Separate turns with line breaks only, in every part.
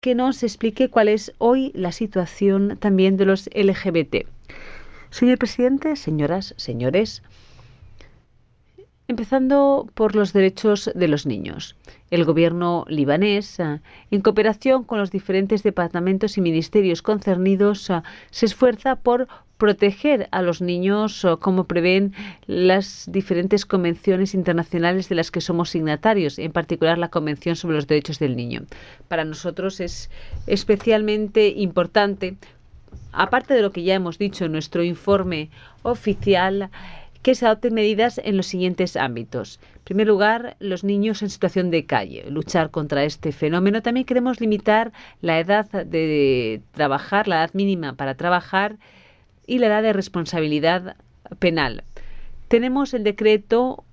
que nos explique cuál es hoy la situación también de los LGBT. Señor presidente, señoras, señores, empezando por los derechos de los niños. El gobierno libanés, en cooperación con los diferentes departamentos y ministerios concernidos, se esfuerza por proteger a los niños como prevén las diferentes convenciones internacionales de las que somos signatarios, en particular la Convención sobre los Derechos del Niño. Para nosotros es especialmente importante, aparte de lo que ya hemos dicho en nuestro informe oficial, que se adopten medidas en los siguientes ámbitos. En primer lugar, los niños en situación de calle, luchar contra este fenómeno. También queremos limitar la edad de trabajar, la edad mínima para trabajar y la edad de responsabilidad penal. Tenemos el decreto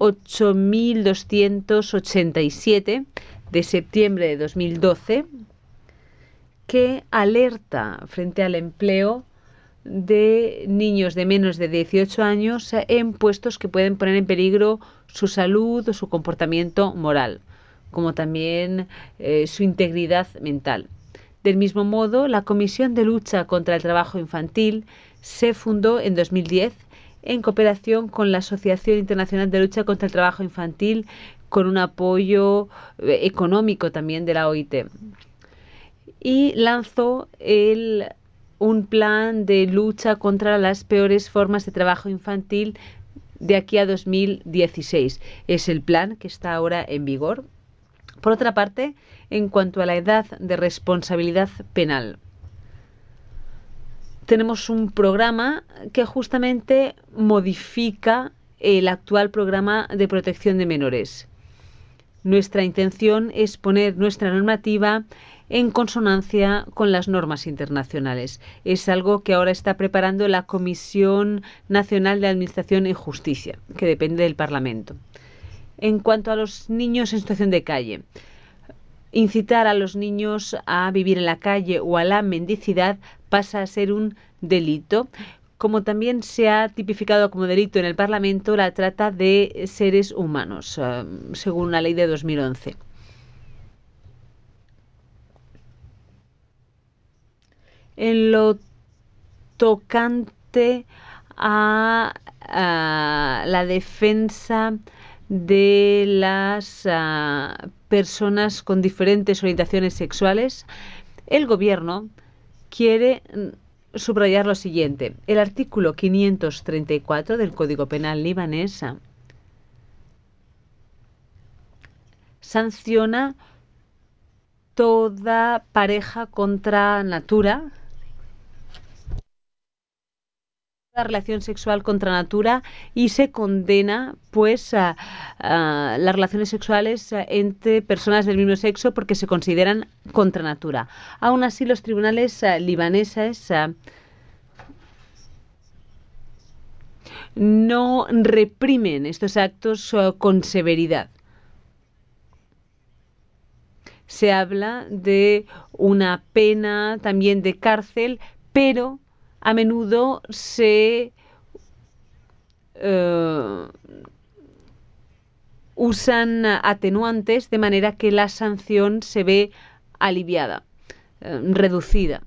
8.287 de septiembre de 2012 que alerta frente al empleo de niños de menos de 18 años en puestos que pueden poner en peligro su salud o su comportamiento moral, como también su integridad mental. Del mismo modo, la Comisión de Lucha contra el Trabajo Infantil se fundó en 2010 en cooperación con la Asociación Internacional de Lucha contra el Trabajo Infantil, con un apoyo económico también de la OIT. Y lanzó un plan de lucha contra las peores formas de trabajo infantil de aquí a 2016. Es el plan que está ahora en vigor. Por otra parte, en cuanto a la edad de responsabilidad penal, tenemos un programa que justamente modifica el actual programa de protección de menores. Nuestra intención es poner nuestra normativa en consonancia con las normas internacionales. Es algo que ahora está preparando la Comisión Nacional de Administración y Justicia, que depende del Parlamento. En cuanto a los niños en situación de calle, incitar a los niños a vivir en la calle o a la mendicidad pasa a ser un delito, como también se ha tipificado como delito en el Parlamento la trata de seres humanos, según la ley de 2011. En lo tocante a la defensa de las personas con diferentes orientaciones sexuales, el gobierno quiere subrayar lo siguiente. El artículo 534 del Código Penal libanés sanciona toda pareja contra natura, la relación sexual contra natura, y se condena pues a las relaciones sexuales entre personas del mismo sexo porque se consideran contra natura. Aún así, los tribunales libaneses no reprimen estos actos con severidad. Se habla de una pena también de cárcel, pero a menudo se usan atenuantes de manera que la sanción se ve aliviada, reducida.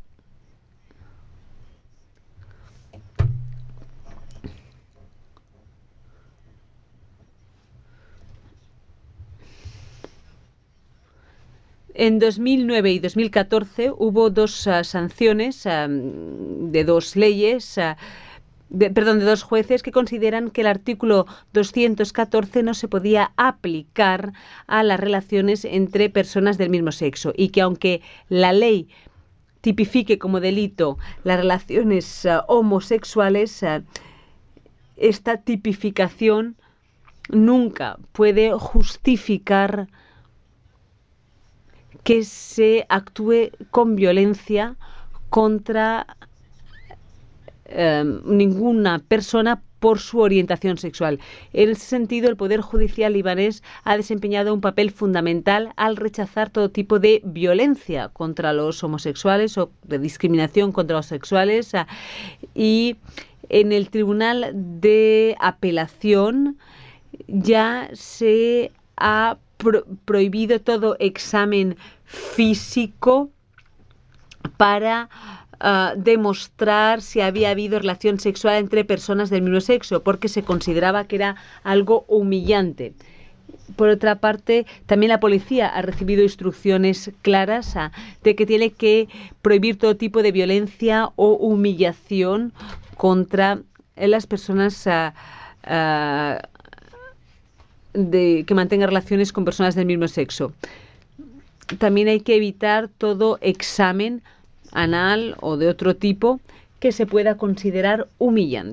En 2009 y 2014 hubo dos sanciones de dos leyes, de dos jueces que consideran que el artículo 214 no se podía aplicar a las relaciones entre personas del mismo sexo y que aunque la ley tipifique como delito las relaciones homosexuales, esta tipificación nunca puede justificar que se actúe con violencia contra ninguna persona por su orientación sexual. En ese sentido, el Poder Judicial libanés ha desempeñado un papel fundamental al rechazar todo tipo de violencia contra los homosexuales o de discriminación contra los sexuales. Y en el Tribunal de Apelación ya se ha prohibido todo examen físico para demostrar si había habido relación sexual entre personas del mismo sexo, porque se consideraba que era algo humillante. Por otra parte, también la policía ha recibido instrucciones claras de que tiene que prohibir todo tipo de violencia o humillación contra las personas que mantengan relaciones con personas del mismo sexo. También hay que evitar todo examen anal o de otro tipo que se pueda considerar humillante.